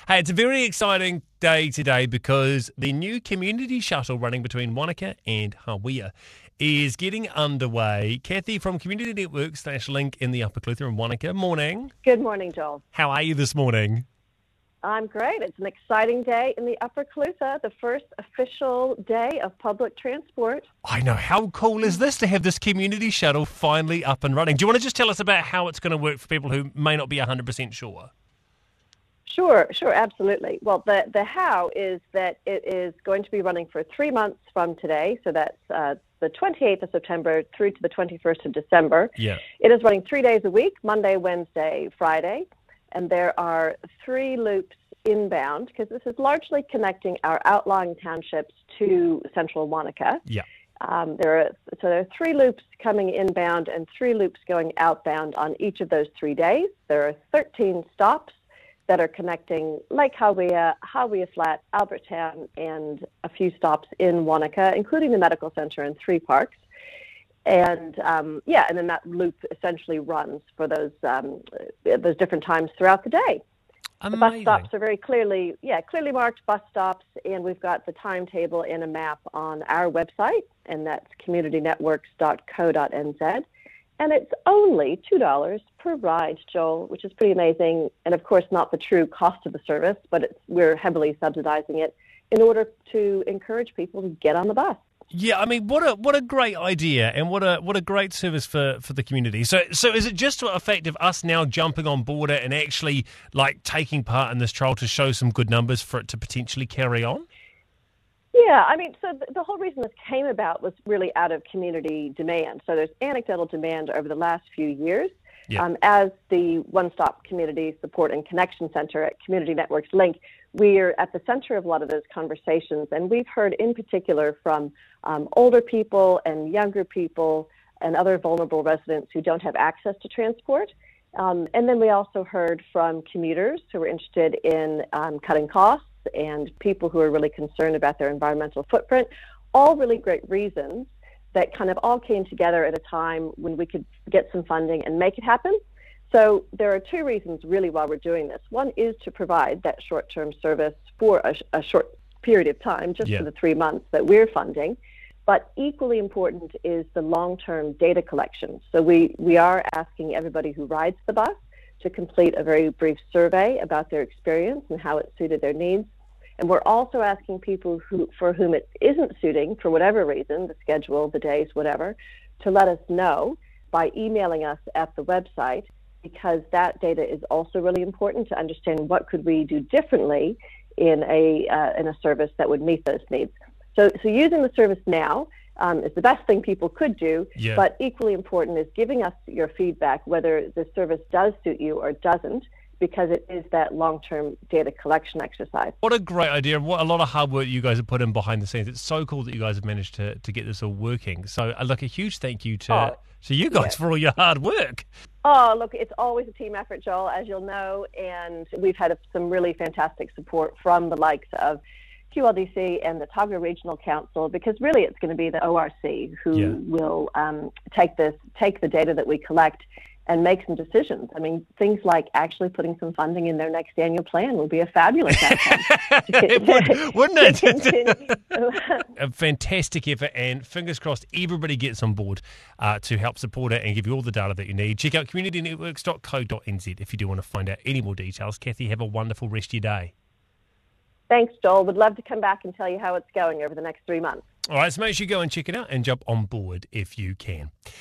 Hey, it's a very exciting day today because the new community shuttle running between Wanaka and Hawea is getting underway. Kathy from Community Networks /Link in the Upper Clutha in Wanaka. Morning. Good morning, Joel. How are you this morning? I'm great. It's an exciting day in the Upper Clutha, the first official day of public transport. I know. How cool is this to have this community shuttle finally up and running? Do you want to just tell us about how it's going to work for people who may not be 100% sure? Sure, absolutely. Well, the how is that it is going to be running for 3 months from today, so that's the 28th of September through to the 21st of December. Yeah. It is running 3 days a week, Monday, Wednesday, Friday, and there are 3 loops inbound, because this is largely connecting our outlying townships to central Wanaka. Yeah. There are 3 loops coming inbound and 3 loops going outbound on each of those 3 days. There are 13 stops that are connecting Lake Hawea, Hawea Flat, Albertown, and a few stops in Wanaka, including the medical center and 3 parks. And and then that loop essentially runs for those different times throughout the day. Amazing. The bus stops are very clearly marked bus stops, and we've got the timetable and a map on our website, and that's communitynetworks.co.nz. And it's only $2 per ride, Joel, which is pretty amazing. And of course, not the true cost of the service, but we're heavily subsidizing it in order to encourage people to get on the bus. Yeah, I mean, what a great idea, and what a great service for the community. So is it just a fact of us now jumping on board it and actually like taking part in this trial to show some good numbers for it to potentially carry on? Yeah, I mean, so the whole reason this came about was really out of community demand. So there's anecdotal demand over the last few years. Yeah. As the one-stop community support and connection center at Community Networks Link, we're at the center of a lot of those conversations, and we've heard in particular from older people and younger people and other vulnerable residents who don't have access to transport. And then we also heard from commuters who were interested in cutting costs and people who are really concerned about their environmental footprint. All really great reasons that kind of all came together at a time when we could get some funding and make it happen. So there are 2 reasons really why we're doing this. One is to provide that short-term service for a short period of time, just for the 3 months that we're funding. But equally important is the long-term data collection. So we are asking everybody who rides the bus to complete a very brief survey about their experience and how it suited their needs. And we're also asking people for whom it isn't suiting, for whatever reason, the schedule, the days, whatever, to let us know by emailing us at the website, because that data is also really important to understand what could we do differently in a service that would meet those needs. So using the service now is the best thing people could do, but equally important is giving us your feedback, whether the service does suit you or doesn't, because it is that long-term data collection exercise. What a great idea. What a lot of hard work you guys have put in behind the scenes. It's so cool that you guys have managed to get this all working. So a huge thank you to you guys for all your hard work. Oh, look, it's always a team effort, Joel, as you'll know, and we've had some really fantastic support from the likes of QLDC and the Taga Regional Council, because really it's going to be the ORC who will take the data that we collect and make some decisions. I mean, things like actually putting some funding in their next annual plan would be a fabulous outcome. It would, wouldn't it? A fantastic effort, and fingers crossed everybody gets on board to help support it and give you all the data that you need. Check out communitynetworks.co.nz if you do want to find out any more details. Kathy, have a wonderful rest of your day. Thanks, Joel. Would love to come back and tell you how it's going over the next 3 months. All right, so make sure you go and check it out and jump on board if you can.